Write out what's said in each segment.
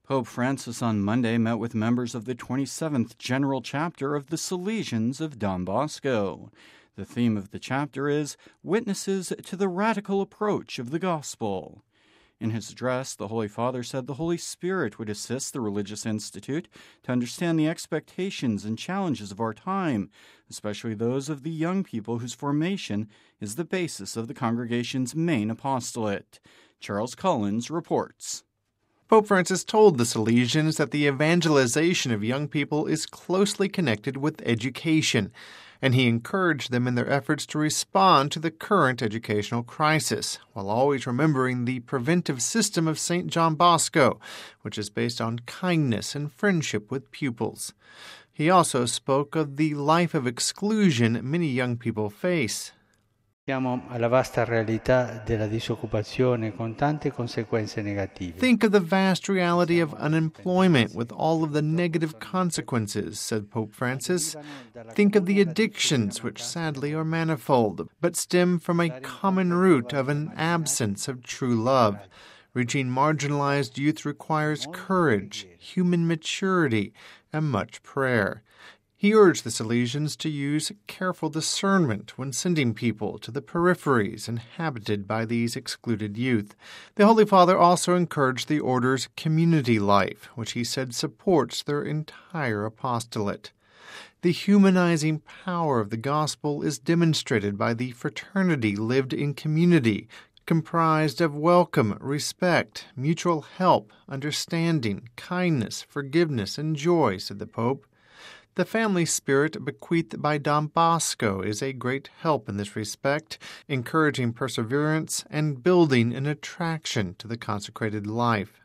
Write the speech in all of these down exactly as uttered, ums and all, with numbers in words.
Pope Francis on Monday met with members of the twenty-seventh General Chapter of the Salesians of Don Bosco. The theme of the chapter is Witnesses to the Radical Approach of the Gospel. In his address, the Holy Father said the Holy Spirit would assist the Religious Institute to understand the expectations and challenges of our time, especially those of the young people whose formation is the basis of the congregation's main apostolate. Charles Collins reports. Pope Francis told the Salesians that the evangelization of young people is closely connected with education, and he encouraged them in their efforts to respond to the current educational crisis, while always remembering the preventive system of Saint John Bosco, which is based on kindness and friendship with pupils. He also spoke of the life of exclusion many young people face. Siamo alla vasta realtà della disoccupazione con tante conseguenze negative. Think of the vast reality of unemployment with all of the negative consequences, said Pope Francis. Think of the addictions, which sadly are manifold, but stem from a common root of an absence of true love. Reaching marginalized youth requires courage, human maturity, and much prayer. He urged the Salesians to use careful discernment when sending people to the peripheries inhabited by these excluded youth. The Holy Father also encouraged the order's community life, which he said supports their entire apostolate. The humanizing power of the gospel is demonstrated by the fraternity lived in community, comprised of welcome, respect, mutual help, understanding, kindness, forgiveness, and joy, said the Pope. The family spirit bequeathed by Don Bosco is a great help in this respect, encouraging perseverance and building an attraction to the consecrated life.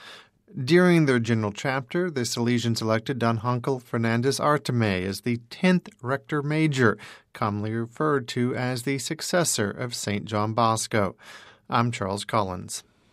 During their general chapter, the Salesians elected Don Hunkel Fernandez Artime as the tenth Rector Major, commonly referred to as the successor of Saint John Bosco. I'm Charles Collins.